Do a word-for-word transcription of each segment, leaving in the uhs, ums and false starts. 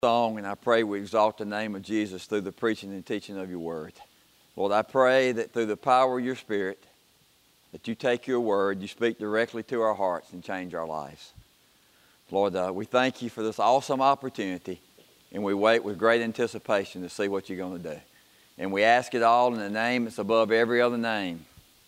Song, and I pray we exalt the name of Jesus through the preaching and teaching of your word. Lord, I pray that through the power of your Spirit, that you take your word, you speak directly to our hearts and change our lives. Lord, uh, we thank you for this awesome opportunity, and we wait with great anticipation to see what you're going to do. And we ask it all in the name that's above every other name,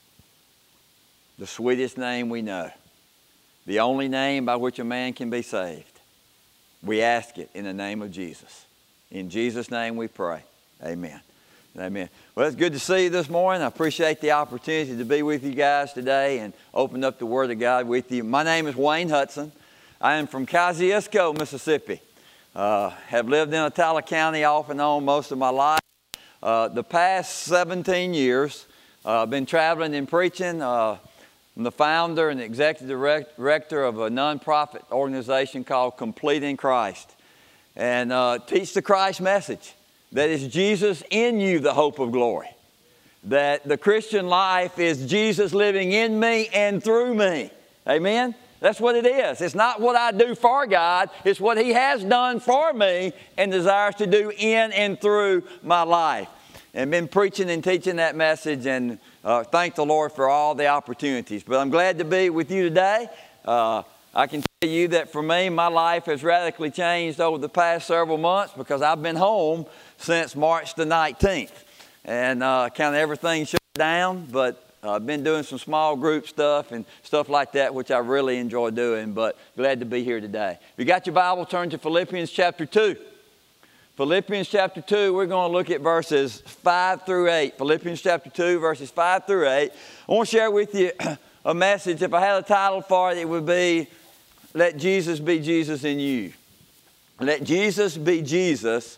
the sweetest name we know, the only name by which a man can be saved. We ask it in the name of Jesus. In Jesus' name we pray. Amen. Amen. Well, it's good to see you this morning. I appreciate the opportunity to be with you guys today and open up the Word of God with you. My name is Wayne Hudson. I am from Kosciusko, Mississippi. Uh, have lived in Attala County off and on most of my life. Uh, the past seventeen years, uh, I've been traveling and preaching. Uh, I'm the founder and executive director of a nonprofit organization called Complete in Christ, and uh, teach the Christ message, that is Jesus in you, the hope of glory. That the Christian life is Jesus living in me and through me. Amen? That's what it is. It's not what I do for God. It's what He has done for me and desires to do in and through my life. And been preaching and teaching that message, and uh, thank the Lord for all the opportunities. But I'm glad to be with you today. Uh, I can tell you that for me, my life has radically changed over the past several months because I've been home since March the nineteenth. And uh, kind of everything shut down, but uh, I've been doing some small group stuff and stuff like that, which I really enjoy doing, but glad to be here today. If you got your Bible, turn to Philippians chapter two. Philippians chapter two, we're going to look at verses five through eight. Philippians chapter two, verses five through eight. I want to share with you a message. If I had a title for it, it would be, Let Jesus Be Jesus in You. Let Jesus be Jesus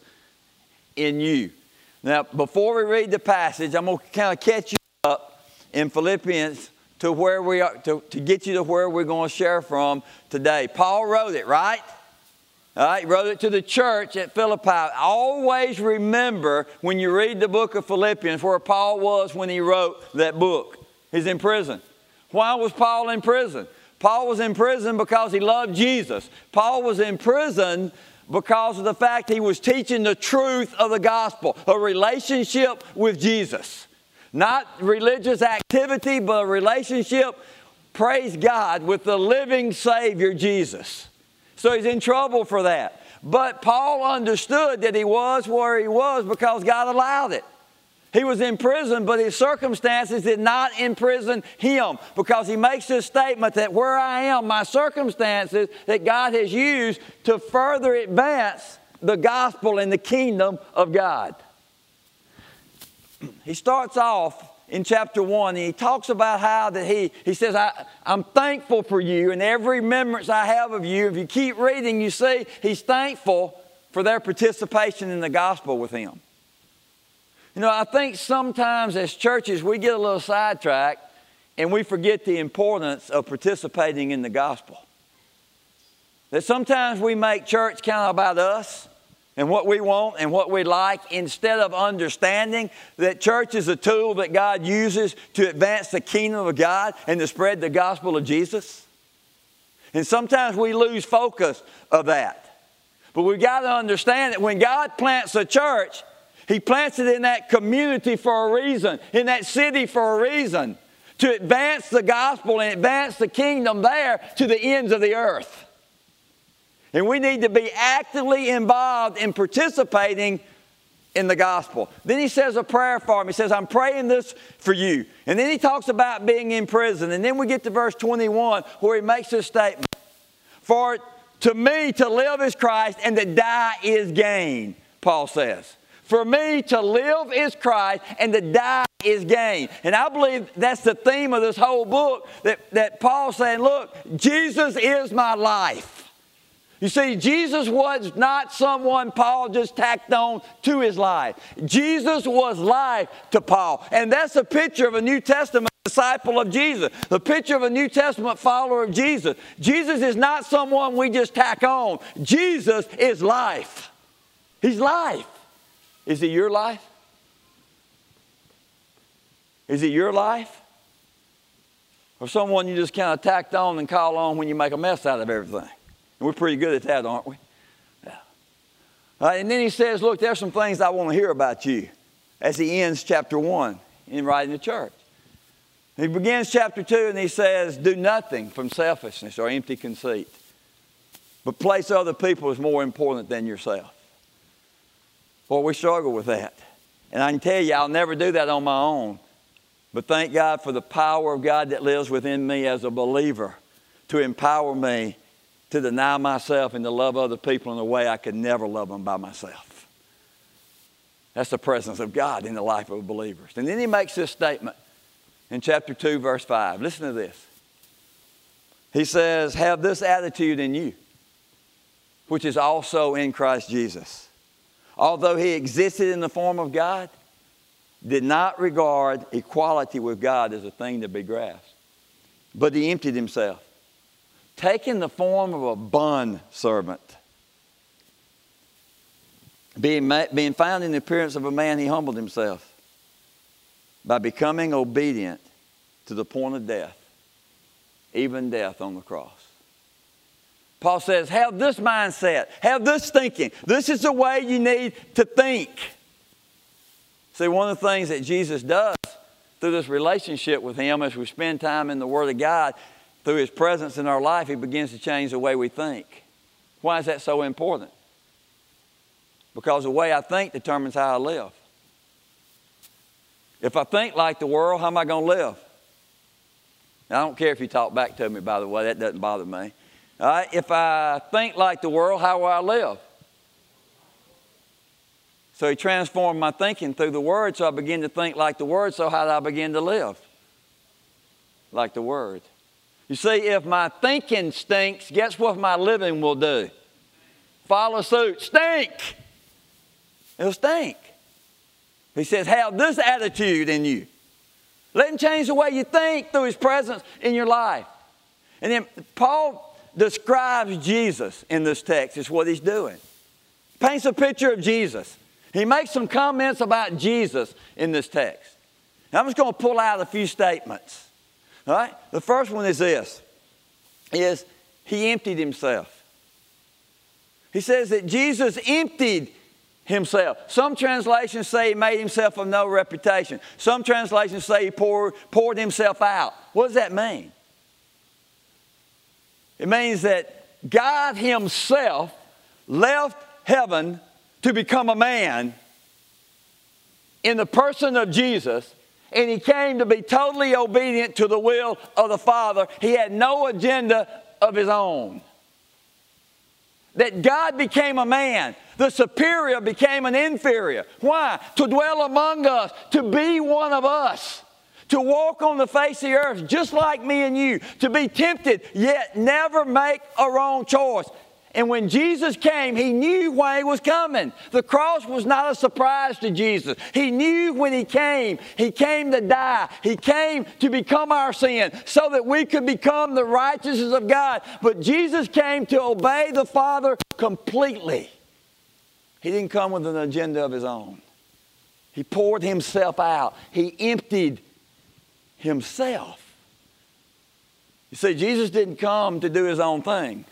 in you. Now, before we read the passage, I'm going to kind of catch you up in Philippians to where we are, to, to get you to where we're going to share from today. Paul wrote it, right? All right, he wrote it to the church at Philippi. Always remember when you read the book of Philippians where Paul was when he wrote that book. He's in prison. Why was Paul in prison? Paul was in prison because he loved Jesus. Paul was in prison because of the fact he was teaching the truth of the gospel, a relationship with Jesus. Not religious activity, but a relationship, praise God, with the living Savior, Jesus. So he's in trouble for that. But Paul understood that he was where he was because God allowed it. He was in prison, but his circumstances did not imprison him, because he makes this statement that where I am, my circumstances that God has used to further advance the gospel and the kingdom of God. He starts off in chapter one, and he talks about how that he, he says, I, I'm thankful for you and every remembrance I have of you. If you keep reading, you see he's thankful for their participation in the gospel with him. You know, I think sometimes as churches we get a little sidetracked and we forget the importance of participating in the gospel. That sometimes we make church kind of about us and what we want and what we like, instead of understanding that church is a tool that God uses to advance the kingdom of God and to spread the gospel of Jesus. And sometimes we lose focus of that. But we've got to understand that when God plants a church, He plants it in that community for a reason, in that city for a reason, to advance the gospel and advance the kingdom there to the ends of the earth. And we need to be actively involved in participating in the gospel. Then he says a prayer for him. He says, I'm praying this for you. And then he talks about being in prison. And then we get to verse twenty-one where he makes this statement. For to me to live is Christ and to die is gain, Paul says. For me to live is Christ and to die is gain. And I believe that's the theme of this whole book, that, that Paul's saying, look, Jesus is my life. You see, Jesus was not someone Paul just tacked on to his life. Jesus was life to Paul. And that's a picture of a New Testament disciple of Jesus. The picture of a New Testament follower of Jesus. Jesus is not someone we just tack on. Jesus is life. He's life. Is He your life? Is He your life? Or someone you just kind of tacked on and call on when you make a mess out of everything? And we're pretty good at that, aren't we? Yeah. Uh, and then he says, look, there's some things I want to hear about you as he ends chapter one in writing the church. He begins chapter two and he says, do nothing from selfishness or empty conceit, but place other people as more important than yourself. Boy, we struggle with that. And I can tell you, I'll never do that on my own. But thank God for the power of God that lives within me as a believer to empower me to deny myself and to love other people in a way I could never love them by myself. That's the presence of God in the life of believers. And then he makes this statement in chapter two, verse five. Listen to this. He says, have this attitude in you, which is also in Christ Jesus. Although he existed in the form of God, did not regard equality with God as a thing to be grasped, but he emptied himself, taking the form of a bond servant. Being, being found in the appearance of a man, he humbled himself by becoming obedient to the point of death, even death on the cross. Paul says, have this mindset, have this thinking. This is the way you need to think. See, one of the things that Jesus does through this relationship with him as we spend time in the Word of God, through his presence in our life, he begins to change the way we think. Why is that so important? Because the way I think determines how I live. If I think like the world, how am I going to live? Now, I don't care if you talk back to me, by the way. That doesn't bother me. All right? If I think like the world, how will I live? So he transformed my thinking through the Word, so I begin to think like the Word. So how do I begin to live? Like the Word. You see, if my thinking stinks, guess what my living will do? Follow suit. Stink. It'll stink. He says, have this attitude in you. Let him change the way you think through his presence in your life. And then Paul describes Jesus in this text. It's what he's doing. Paints a picture of Jesus. He makes some comments about Jesus in this text. Now, I'm just going to pull out a few statements. All right? The first one is this, is he emptied himself. He says that Jesus emptied himself. Some translations say he made himself of no reputation. Some translations say he poured, poured himself out. What does that mean? It means that God himself left heaven to become a man in the person of Jesus, and he came to be totally obedient to the will of the Father. He had no agenda of his own. That God became a man. The superior became an inferior. Why? To dwell among us, to be one of us, to walk on the face of the earth just like me and you, to be tempted yet never make a wrong choice. And when Jesus came, he knew why he was coming. The cross was not a surprise to Jesus. He knew when he came, he came to die. He came to become our sin so that we could become the righteousness of God. But Jesus came to obey the Father completely. He didn't come with an agenda of his own. He poured himself out. He emptied himself. You see, Jesus didn't come to do his own thing.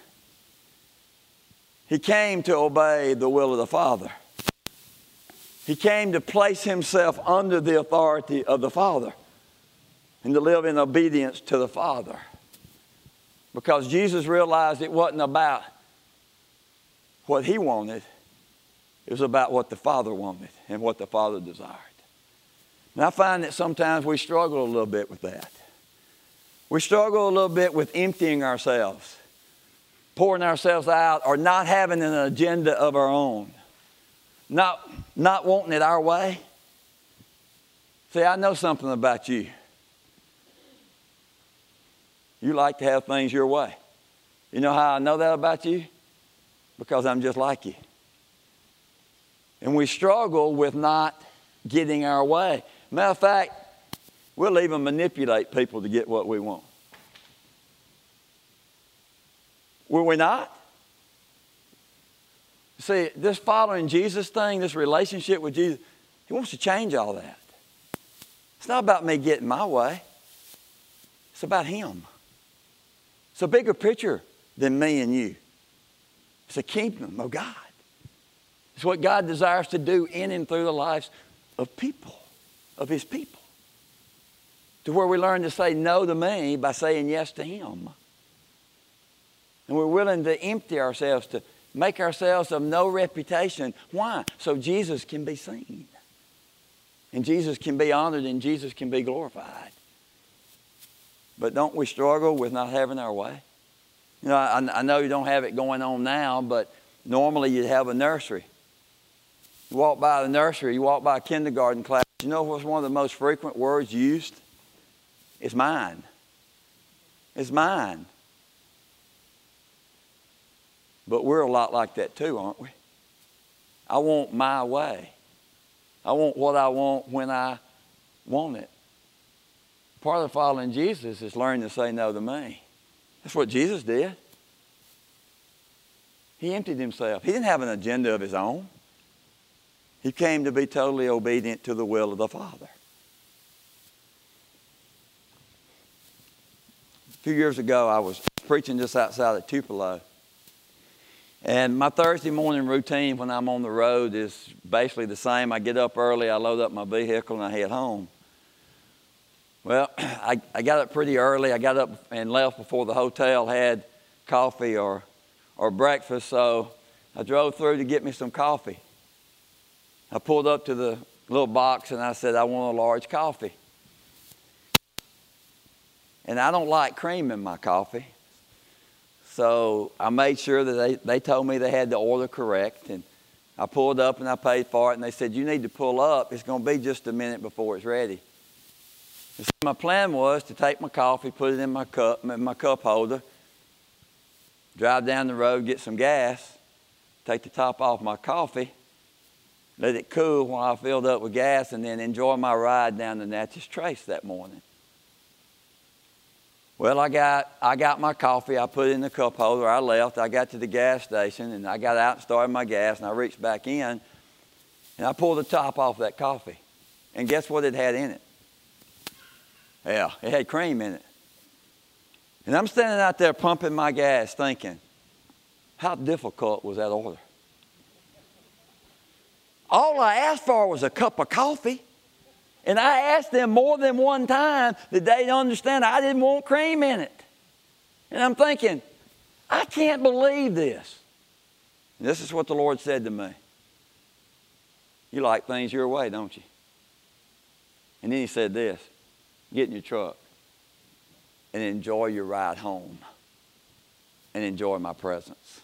He came to obey the will of the Father. He came to place himself under the authority of the Father and to live in obedience to the Father. Because Jesus realized it wasn't about what he wanted. It was about what the Father wanted and what the Father desired. And I find that sometimes we struggle a little bit with that. We struggle a little bit with emptying ourselves, pouring ourselves out, or not having an agenda of our own. Not, not wanting it our way. See, I know something about you. You like to have things your way. You know how I know that about you? Because I'm just like you. And we struggle with not getting our way. Matter of fact, we'll even manipulate people to get what we want. Will we not? See, this following Jesus thing, this relationship with Jesus, he wants to change all that. It's not about me getting my way. It's about him. It's a bigger picture than me and you. It's a kingdom of God. It's what God desires to do in and through the lives of people, of His people. To where we learn to say no to me by saying yes to Him. And we're willing to empty ourselves, to make ourselves of no reputation. Why? So Jesus can be seen. And Jesus can be honored and Jesus can be glorified. But don't we struggle with not having our way? You know, I, I know you don't have it going on now, but normally you'd have a nursery. You walk by the nursery, you walk by a kindergarten class. You know what's one of the most frequent words used? It's mine. It's mine. But we're a lot like that too, aren't we? I want my way. I want what I want when I want it. Part of following Jesus is learning to say no to me. That's what Jesus did. He emptied Himself. He didn't have an agenda of His own. He came to be totally obedient to the will of the Father. A few years ago, I was preaching just outside of Tupelo. And my Thursday morning routine when I'm on the road is basically the same. I get up early, I load up my vehicle, and I head home. Well, I, I got up pretty early. I got up and left before the hotel had coffee or, or breakfast, so I drove through to get me some coffee. I pulled up to the little box and I said, I want a large coffee. And I don't like cream in my coffee. So I made sure that they, they told me they had the order correct. And I pulled up and I paid for it. And they said, you need to pull up. It's going to be just a minute before it's ready. And so my plan was to take my coffee, put it in my cup, in my cup holder, drive down the road, get some gas, take the top off my coffee, let it cool while I filled up with gas, and then enjoy my ride down the Natchez Trace that morning. Well, I got, I got my coffee. I put it in the cup holder. I left. I got to the gas station, and I got out and started my gas, and I reached back in, and I pulled the top off that coffee. And guess what it had in it? Yeah, it had cream in it. And I'm standing out there pumping my gas thinking, how difficult was that order? All I asked for was a cup of coffee. And I asked them more than one time that they'd understand I didn't want cream in it. And I'm thinking, I can't believe this. And this is what the Lord said to me. You like things your way, don't you? And then He said this, get in your truck and enjoy your ride home and enjoy my presence.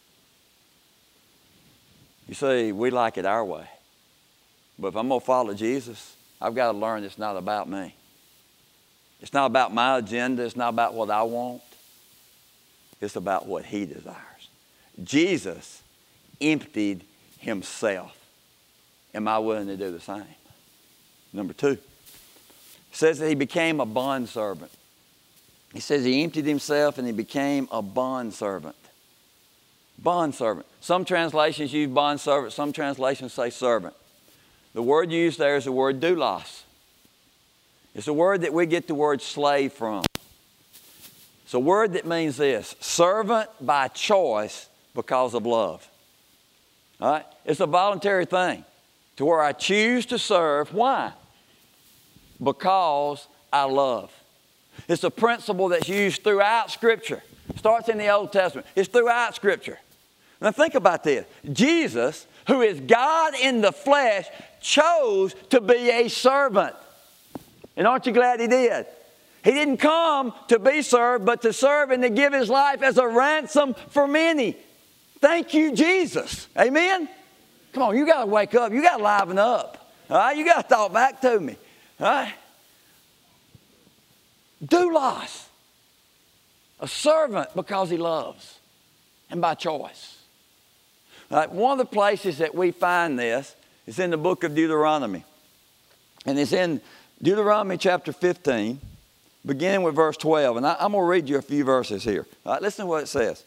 You see, we like it our way. But if I'm going to follow Jesus, I've got to learn it's not about me. It's not about my agenda. It's not about what I want. It's about what He desires. Jesus emptied Himself. Am I willing to do the same? Number two, it says that He became a bondservant. He says He emptied Himself and He became a bondservant. Bondservant. Some translations use bondservant. Some translations say servant. The word used there is the word doulos. It's a word that we get the word slave from. It's a word that means this, servant by choice because of love. All right? It's a voluntary thing to where I choose to serve. Why? Because I love. It's a principle that's used throughout Scripture. It starts in the Old Testament. It's throughout Scripture. Now think about this. Jesus, who is God in the flesh, chose to be a servant. And aren't you glad He did? He didn't come to be served, but to serve and to give His life as a ransom for many. Thank you, Jesus. Amen? Come on, you got to wake up. You got to liven up. All right? You got to talk back to me. All right? Doulos. A servant because he loves and by choice. All right, one of the places that we find this is in the book of Deuteronomy. And it's in Deuteronomy chapter fifteen, beginning with verse twelve. And I, I'm going to read you a few verses here. All right, listen to what it says.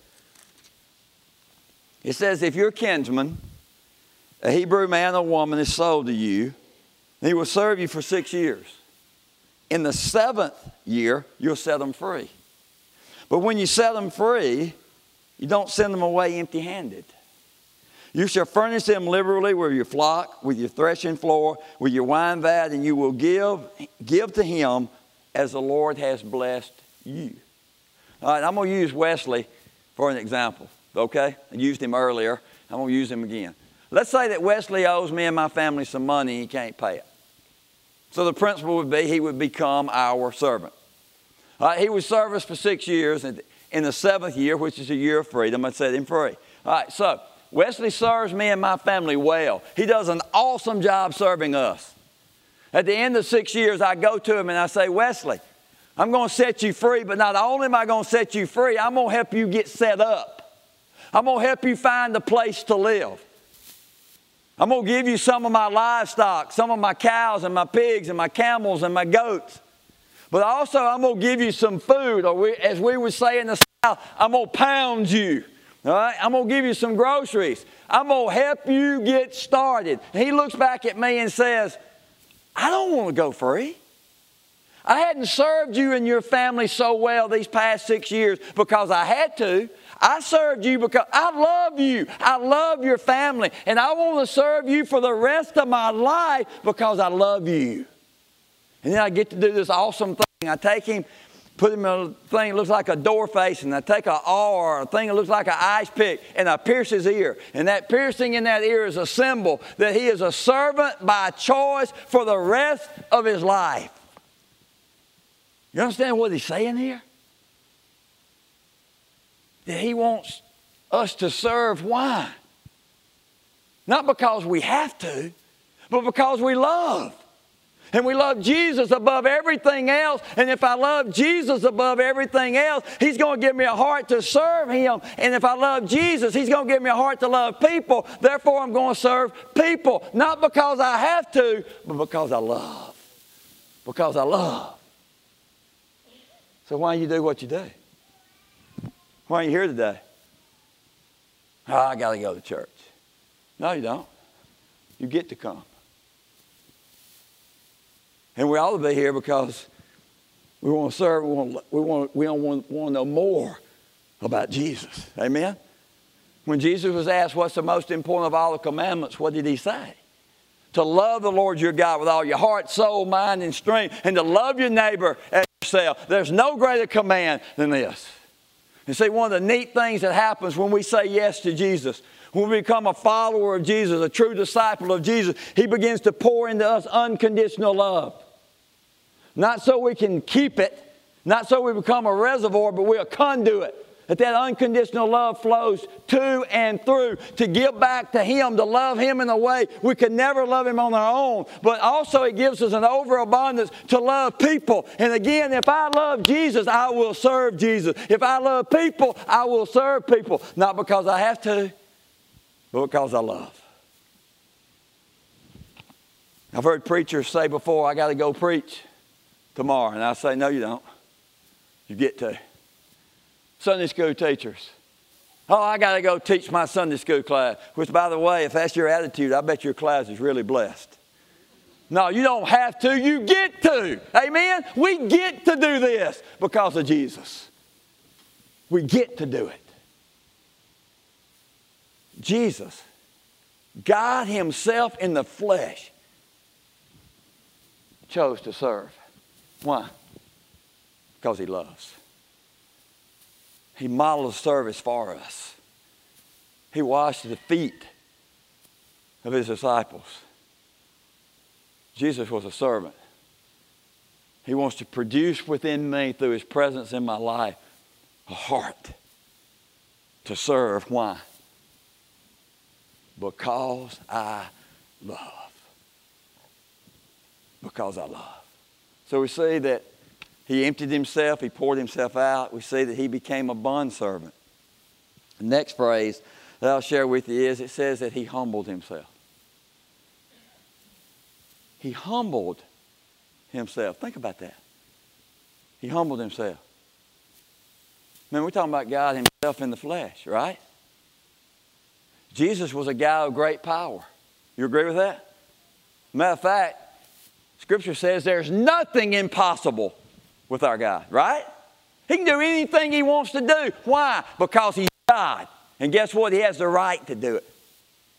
It says, if your kinsman, a Hebrew man or woman, is sold to you, he will serve you for six years. In the seventh year, you'll set them free. But when you set them free, you don't send them away empty-handed. You shall furnish them liberally with your flock, with your threshing floor, with your wine vat, and you will give, give to him as the Lord has blessed you. All right, I'm going to use Wesley for an example, okay? I used him earlier. I'm going to use him again. Let's say that Wesley owes me and my family some money and he can't pay it. So the principle would be he would become our servant. All right, he would serve us for six years. And in the seventh year, which is a year of freedom, I'd set him free. All right, so Wesley serves me and my family well. He does an awesome job serving us. At the end of six years, I go to him and I say, Wesley, I'm going to set you free, but not only am I going to set you free, I'm going to help you get set up. I'm going to help you find a place to live. I'm going to give you some of my livestock, some of my cows and my pigs and my camels and my goats. But also I'm going to give you some food, or we, as we would say in the South, I'm going to pound you. All right? I'm going to give you some groceries. I'm going to help you get started. And he looks back at me and says, I don't want to go free. I hadn't served you and your family so well these past six years because I had to. I served you because I love you. I love your family. And I want to serve you for the rest of my life because I love you. And then I get to do this awesome thing. I take him, put him in a thing that looks like a door face, and I take an awl or a thing that looks like an ice pick, and I pierce his ear. And that piercing in that ear is a symbol that he is a servant by choice for the rest of his life. You understand what he's saying here? That he wants us to serve. Why? Not because we have to, but because we love. And we love Jesus above everything else. And if I love Jesus above everything else, he's going to give me a heart to serve him. And if I love Jesus, he's going to give me a heart to love people. Therefore, I'm going to serve people. Not because I have to, but because I love. Because I love. So why do you do what you do? Why are you here today? Oh, I got to go to church. No, you don't. You get to come. And we ought to be here because we want to serve. We want, we want, we want, want to know more about Jesus. Amen? When Jesus was asked what's the most important of all the commandments, what did he say? To love the Lord your God with all your heart, soul, mind, and strength, and to love your neighbor as yourself. There's no greater command than this. And see, one of the neat things that happens when we say yes to Jesus, when we become a follower of Jesus, a true disciple of Jesus, he begins to pour into us unconditional love. Not so we can keep it, not so we become a reservoir, but we're a conduit. That that unconditional love flows to and through to give back to him, to love him in a way we could never love him on our own. But also it gives us an overabundance to love people. And again, if I love Jesus, I will serve Jesus. If I love people, I will serve people. Not because I have to, but because I love. I've heard preachers say before, I got to go preach tomorrow. And I say, no, you don't. You get to. Sunday school teachers. Oh, I got to go teach my Sunday school class. Which, by the way, if that's your attitude, I bet your class is really blessed. No, you don't have to. You get to. Amen? We get to do this because of Jesus. We get to do it. Jesus, God himself in the flesh, chose to serve. Why? Because he loves. He modeled service for us. He washed the feet of his disciples. Jesus was a servant. He wants to produce within me, through his presence in my life, a heart to serve. Why? Because I love. Because I love. So we see that he emptied himself. He poured himself out. We see that he became a bondservant. The next phrase that I'll share with you is, it says that he humbled himself. He humbled himself. Think about that. He humbled himself. Man, we're talking about God himself in the flesh, right? Jesus was a guy of great power. You agree with that? Matter of fact, Scripture says there's nothing impossible with our God, right? He can do anything he wants to do. Why? Because he's God. And guess what? He has the right to do it.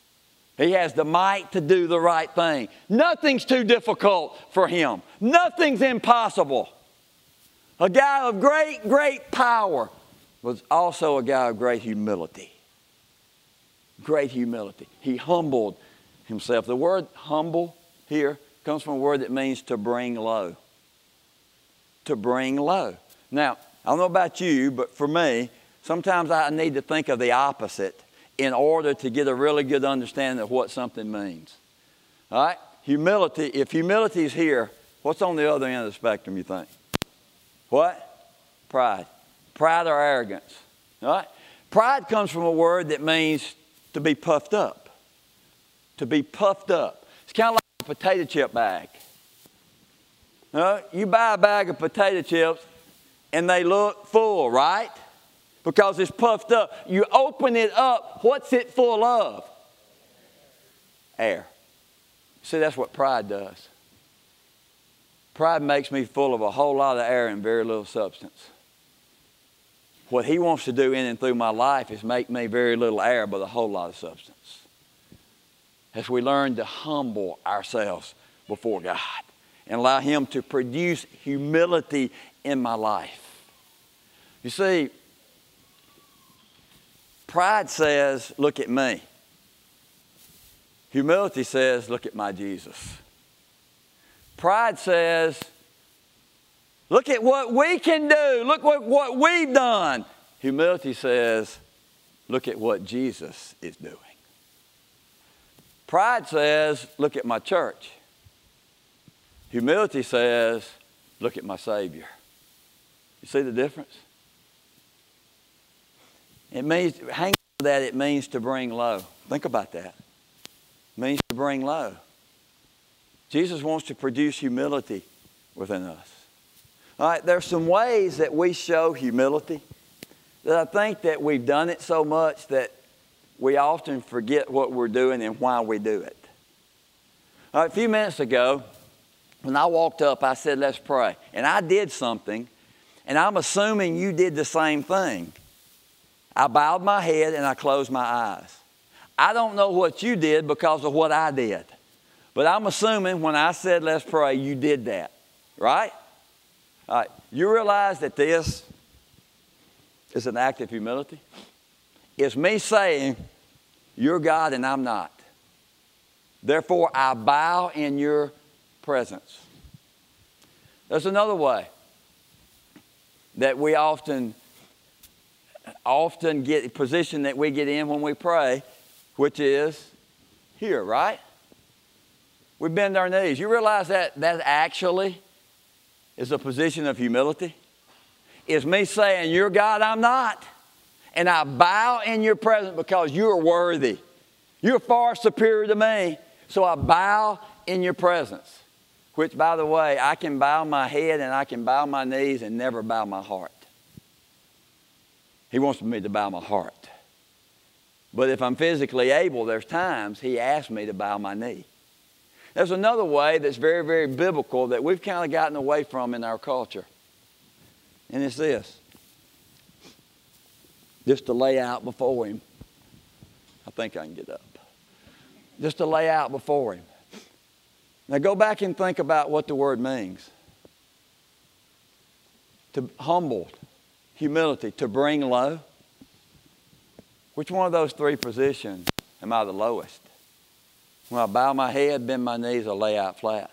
He has the might to do the right thing. Nothing's too difficult for him. Nothing's impossible. A guy of great, great power was also a guy of great humility. Great humility. He humbled himself. The word humble here comes from a word that means to bring low. To bring low. Now, I don't know about you, but for me, sometimes I need to think of the opposite in order to get a really good understanding of what something means. All right? Humility, if humility is here, what's on the other end of the spectrum, you think? What? Pride. Pride or arrogance. All right? Pride comes from a word that means to be puffed up. To be puffed up. It's kind of like a potato chip bag. All right? You buy a bag of potato chips and they look full, right? Because it's puffed up. You open it up, what's it full of? Air. See, that's what pride does. Pride makes me full of a whole lot of air and very little substance. What he wants to do in and through my life is make me very little air but a whole lot of substance. As we learn to humble ourselves before God and allow him to produce humility in my life. You see, pride says, look at me. Humility says, look at my Jesus. Pride says, look at what we can do. Look what, what we've done. Humility says, look at what Jesus is doing. Pride says, look at my church. Humility says, look at my Savior. You see the difference? It means, hang on to that, it means to bring low. Think about that. It means to bring low. Jesus wants to produce humility within us. All right, there's some ways that we show humility that I think that we've done it so much that we often forget what we're doing and why we do it. All right, a few minutes ago, when I walked up, I said, let's pray. And I did something, and I'm assuming you did the same thing. I bowed my head and I closed my eyes. I don't know what you did because of what I did. But I'm assuming when I said let's pray, you did that. Right? All right. You realize that this is an act of humility? It's me saying, you're God and I'm not. Therefore, I bow in your presence. There's another way that we often, often get a position that we get in when we pray, which is here, right? We bend our knees. You realize that that actually is a position of humility? It's me saying, you're God, I'm not. And I bow in your presence because you are worthy. You're far superior to me. So I bow in your presence. Which, by the way, I can bow my head and I can bow my knees and never bow my heart. He wants me to bow my heart. But if I'm physically able, there's times he asks me to bow my knee. There's another way that's very, very biblical that we've kind of gotten away from in our culture. And it's this. Just to lay out before him. I think I can get up. Just to lay out before him. Now go back and think about what the word means. To humble, humility, to bring low. Which one of those three positions am I the lowest? When I bow my head, bend my knees, I lay out flat.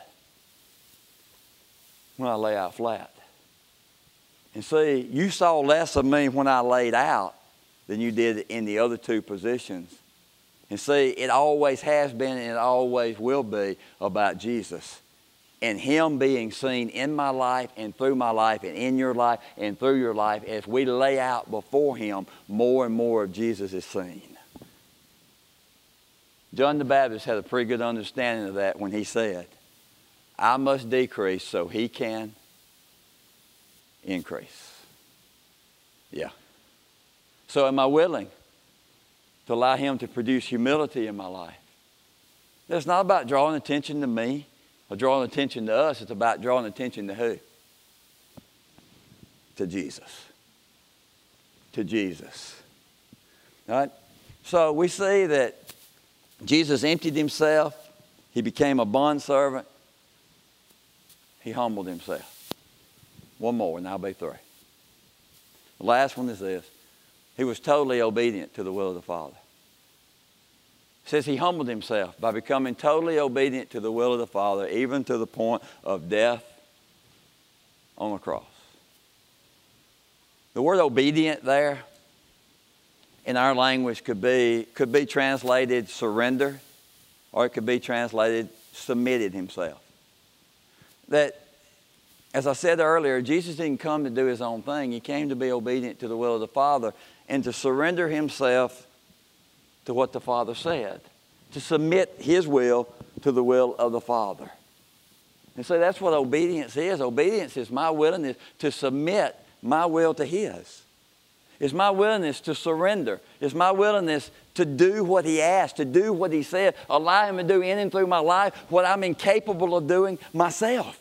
When I lay out flat. And see, you saw less of me when I laid out than you did in the other two positions. And see, it always has been and it always will be about Jesus. And him being seen in my life and through my life and in your life and through your life. As we lay out before him, more and more of Jesus is seen. John the Baptist had a pretty good understanding of that when he said, I must decrease so he can increase. Yeah. So am I willing to allow him to produce humility in my life? It's not about drawing attention to me or drawing attention to us. It's about drawing attention to who? To Jesus. To Jesus. All right? So we see that Jesus emptied himself. He became a bondservant. He humbled himself. One more and I'll be through. The last one is this. He was totally obedient to the will of the Father. It says he humbled himself by becoming totally obedient to the will of the Father, even to the point of death on the cross. The word obedient there in our language could be, could be translated surrender, or it could be translated submitted himself. That, as I said earlier, Jesus didn't come to do his own thing. He came to be obedient to the will of the Father and to surrender himself to what the Father said, to submit his will to the will of the Father. And so that's what obedience is. Obedience is my willingness to submit my will to his. It's my willingness to surrender. It's my willingness to do what he asked, to do what he said. Allow him to do in and through my life what I'm incapable of doing myself.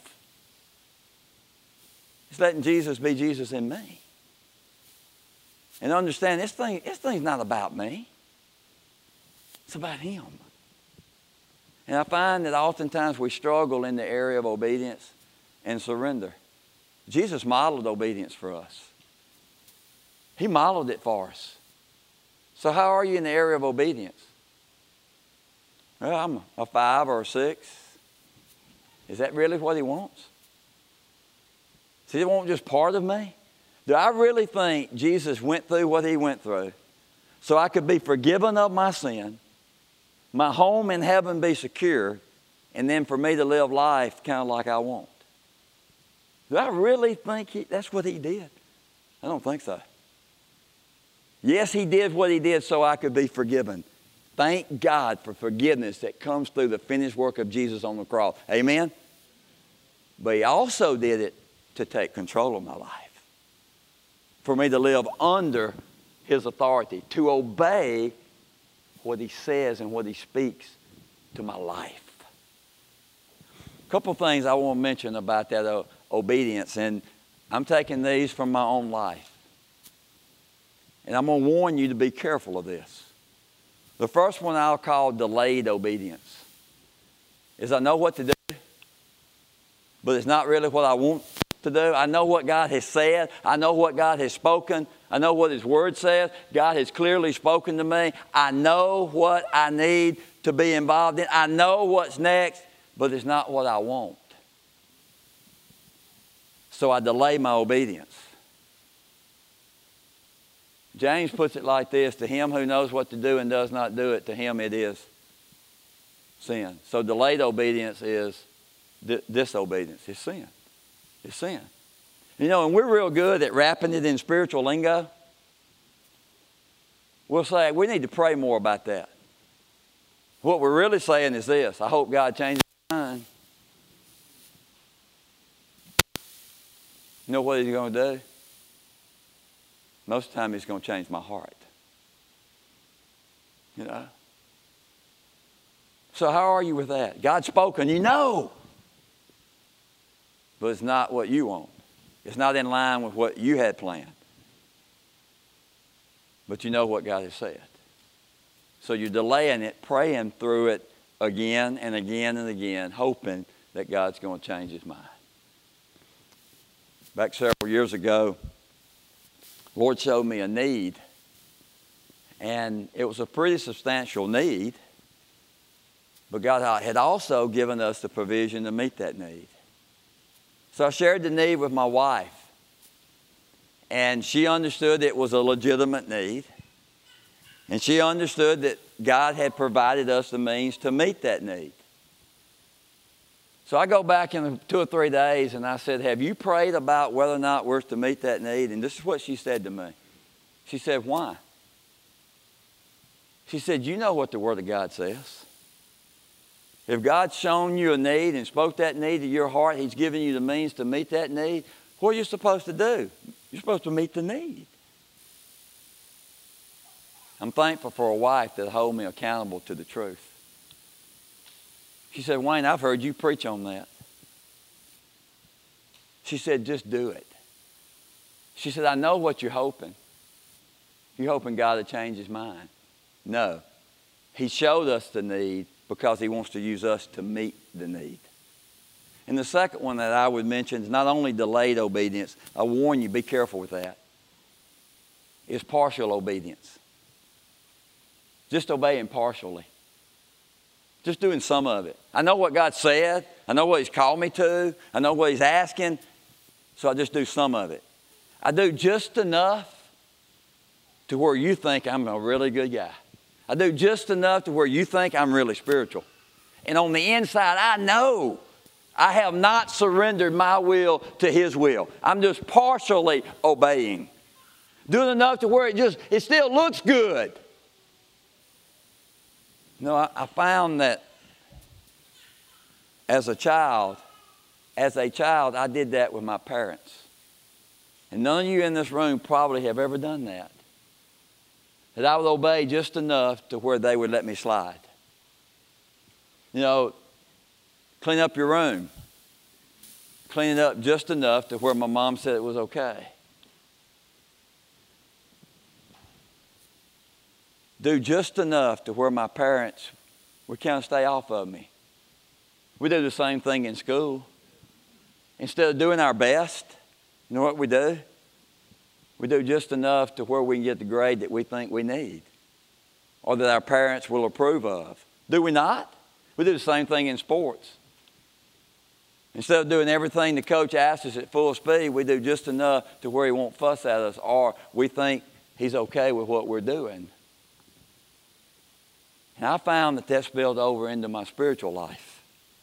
It's letting Jesus be Jesus in me. And understand this thing, this thing's not about me. It's about him. And I find that oftentimes we struggle in the area of obedience and surrender. Jesus modeled obedience for us. He modeled it for us. So how are you in the area of obedience? Well, I'm a five or a six. Is that really what he wants? Does he want just part of me? Do I really think Jesus went through what he went through so I could be forgiven of my sin, my home in heaven be secure, and then for me to live life kind of like I want? Do I really think he, that's what he did? I don't think so. Yes, he did what he did so I could be forgiven. Thank God for forgiveness that comes through the finished work of Jesus on the cross. Amen? But he also did it to take control of my life. For me to live under his authority, to obey what he says and what he speaks to my life. A couple things I want to mention about that uh, obedience, and I'm taking these from my own life. And I'm going to warn you to be careful of this. The first one I'll call delayed obedience. Is I know what to do, but it's not really what I want to do. I know what God has said. I know what God has spoken. I know what his word says. God has clearly spoken to me. I know what I need to be involved in. I know what's next, but it's not what I want. So I delay my obedience. James puts it like this: to him who knows what to do and does not do it, to him it is sin. So delayed obedience is di- disobedience. It's sin. It's sin. You know, and we're real good at wrapping it in spiritual lingo. We'll say, we need to pray more about that. What we're really saying is this: I hope God changes his mind. You know what he's going to do? Most of the time he's going to change my heart. You know? So how are you with that? God's spoken, you know. But it's not what you want. It's not in line with what you had planned. But you know what God has said. So you're delaying it, praying through it again and again and again, hoping that God's going to change his mind. Back several years ago, the Lord showed me a need. And it was a pretty substantial need. But God had also given us the provision to meet that need. So I shared the need with my wife. And she understood it was a legitimate need. And she understood that God had provided us the means to meet that need. So I go back in two or three days and I said, have you prayed about whether or not we're to meet that need? And this is what she said to me. She said, why? She said, you know what the Word of God says. If God's shown you a need and spoke that need to your heart, he's given you the means to meet that need, what are you supposed to do? You're supposed to meet the need. I'm thankful for a wife that holds me accountable to the truth. She said, Wayne, I've heard you preach on that. She said, just do it. She said, I know what you're hoping. You're hoping God will change his mind. No. He showed us the need because He wants to use us to meet the need. And the second one that I would mention is not only delayed obedience, I warn you, be careful with that, is partial obedience. Just obeying partially. Just doing some of it. I know what God said. I know what He's called me to. I know what He's asking. So I just do some of it. I do just enough to where you think I'm a really good guy. I do just enough to where you think I'm really spiritual. And on the inside, I know I have not surrendered my will to His will. I'm just partially obeying. Doing enough to where it just, it still looks good. You know, I, I found that as a child, as a child, I did that with my parents. And none of you in this room probably have ever done that. That I would obey just enough to where they would let me slide. You know, clean up your room. Clean it up just enough to where my mom said it was okay. Do just enough to where my parents would kind of stay off of me. We do the same thing in school. Instead of doing our best, you know what we do? We do just enough to where we can get the grade that we think we need or that our parents will approve of. Do we not? We do the same thing in sports. Instead of doing everything the coach asks us at full speed, we do just enough to where he won't fuss at us or we think he's okay with what we're doing. And I found that that spilled over into my spiritual life.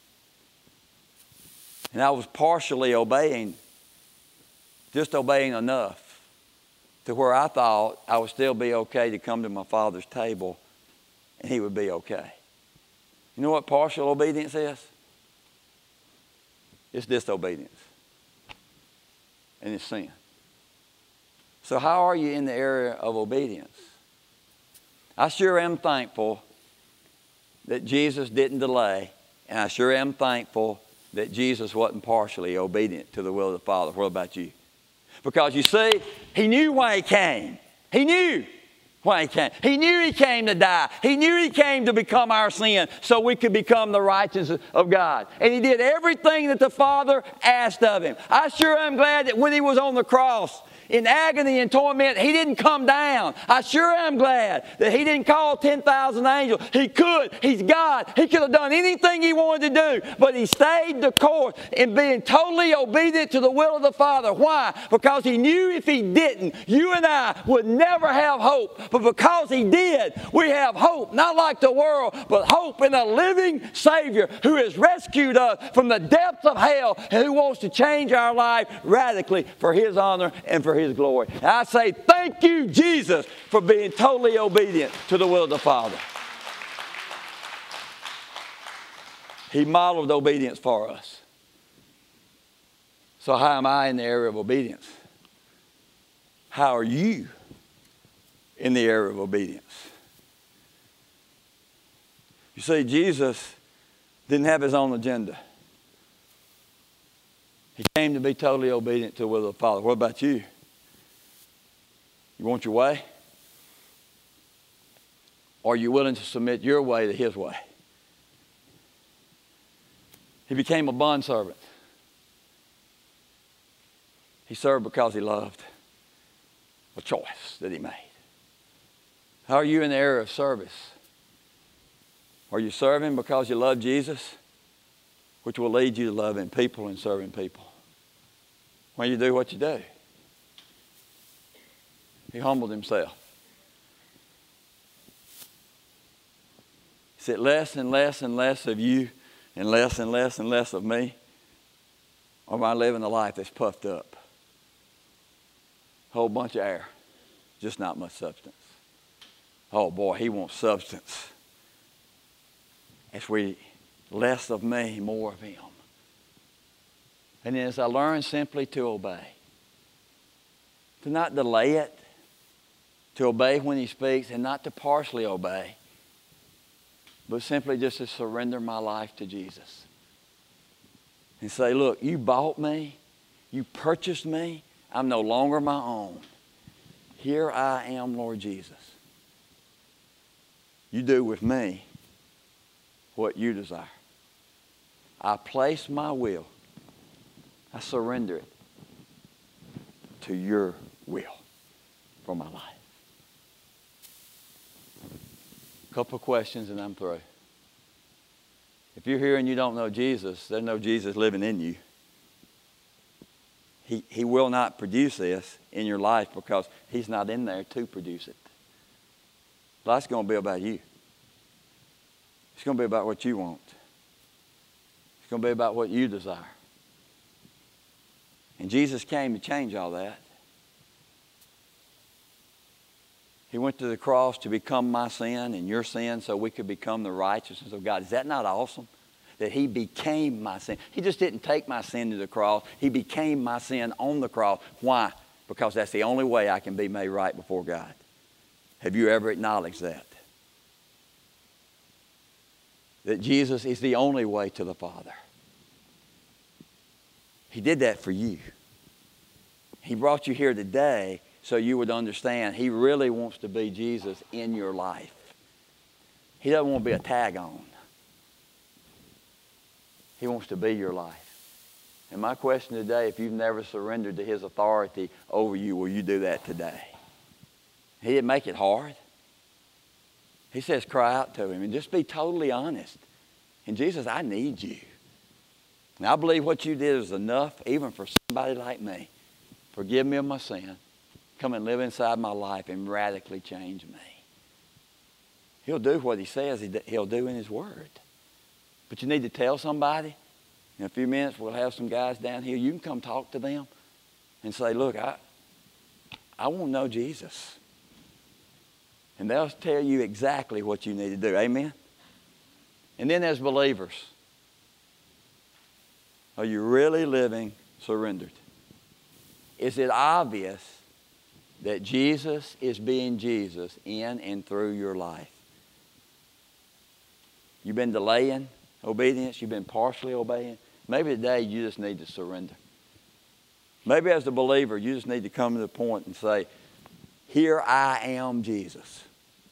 And I was partially obeying, just obeying enough to where I thought I would still be okay to come to my Father's table and He would be okay. You know what partial obedience is? It's disobedience. And it's sin. So how are you in the area of obedience? I sure am thankful that Jesus didn't delay, and I sure am thankful that Jesus wasn't partially obedient to the will of the Father. What about you? Because you see, He knew why He came. He knew why He came. He knew He came to die. He knew He came to become our sin so we could become the righteousness of God. And He did everything that the Father asked of Him. I sure am glad that when He was on the cross, in agony and torment, He didn't come down. I sure am glad that He didn't call ten thousand angels. He could. He's God. He could have done anything He wanted to do. But He stayed the course in being totally obedient to the will of the Father. Why? Because He knew if He didn't, you and I would never have hope. But because He did, we have hope. Not like the world, but hope in a living Savior who has rescued us from the depths of hell and who wants to change our life radically for His honor and for His His glory. And I say thank you, Jesus, for being totally obedient to the will of the Father. He modeled obedience for us. So how am I in the area of obedience? How are you in the area of obedience? You see, Jesus didn't have His own agenda. He came to be totally obedient to the will of the Father. What about you? You want your way? Or are you willing to submit your way to His way? He became a bondservant. He served because He loved. A choice that He made. How are you in the area of service? Are you serving because you love Jesus? Which will lead you to loving people and serving people. When you do what you do. He humbled Himself. He said, less and less and less of you and less and less and less of me? Or am I living a life that's puffed up? A whole bunch of air, just not much substance. Oh boy, He wants substance. As we, less of me, more of Him. And then as I learn simply to obey, to not delay it, to obey when He speaks and not to partially obey, but simply just to surrender my life to Jesus. And say, look, you bought me, you purchased me, I'm no longer my own. Here I am, Lord Jesus. You do with me what you desire. I place my will. I surrender it to your will for my life. A couple of questions and I'm through. If you're here and you don't know Jesus, there's no Jesus living in you. He, he will not produce this in your life because he's not in there to produce it. Life's going to be about you. It's going to be about what you want. It's going to be about what you desire. And Jesus came to change all that. He went to the cross to become my sin and your sin so we could become the righteousness of God. Is that not awesome? That he became my sin. He just didn't take my sin to the cross. He became my sin on the cross. Why? Because that's the only way I can be made right before God. Have you ever acknowledged that? That Jesus is the only way to the Father. He did that for you. He brought you here today so you would understand he really wants to be Jesus in your life. He doesn't want to be a tag on. He wants to be your life. And my question today, if you've never surrendered to his authority over you, will you do that today? He didn't make it hard. He says cry out to him and just be totally honest. And Jesus, I need you. And I believe what you did is enough even for somebody like me. Forgive me of my sin. Come and live inside my life and radically change me. He'll do what he says he'll do in his word. But you need to tell somebody. In a few minutes, we'll have some guys down here. You can come talk to them and say, look, I, I want to know Jesus. And they'll tell you exactly what you need to do. Amen? And then there's believers. Are you really living surrendered? Is it obvious that Jesus is being Jesus in and through your life? You've been delaying obedience. You've been partially obeying. Maybe today you just need to surrender. Maybe as a believer, you just need to come to the point and say, here I am, Jesus.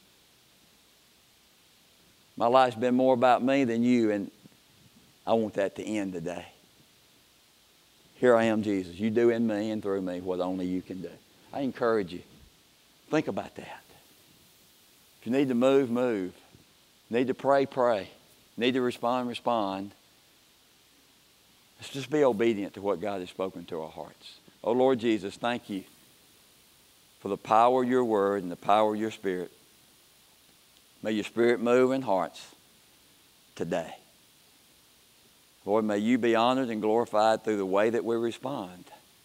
My life's been more about me than you, and I want that to end today. Here I am, Jesus. You do in me and through me what only you can do. I encourage you. Think about that. If you need to move, move. Need to pray, pray. Need to respond, respond. Let's just be obedient to what God has spoken to our hearts. Oh, Lord Jesus, thank you for the power of your word and the power of your spirit. May your spirit move in hearts today. Lord, may you be honored and glorified through the way that we respond.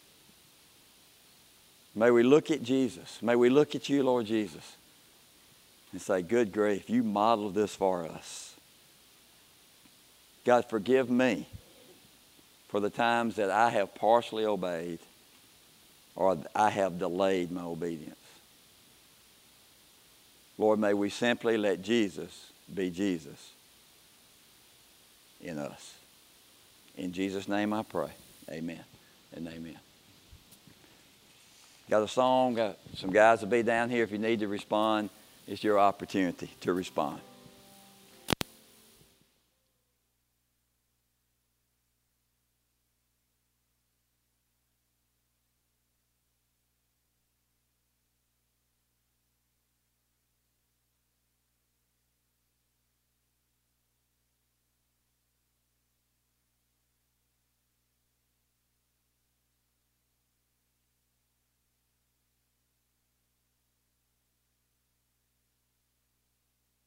May we look at Jesus. May we look at you, Lord Jesus, and say, good grief, you modeled this for us. God, forgive me for the times that I have partially obeyed or I have delayed my obedience. Lord, may we simply let Jesus be Jesus in us. In Jesus' name I pray. Amen and amen. Got a song, got some guys will be down here. If you need to respond, it's your opportunity to respond.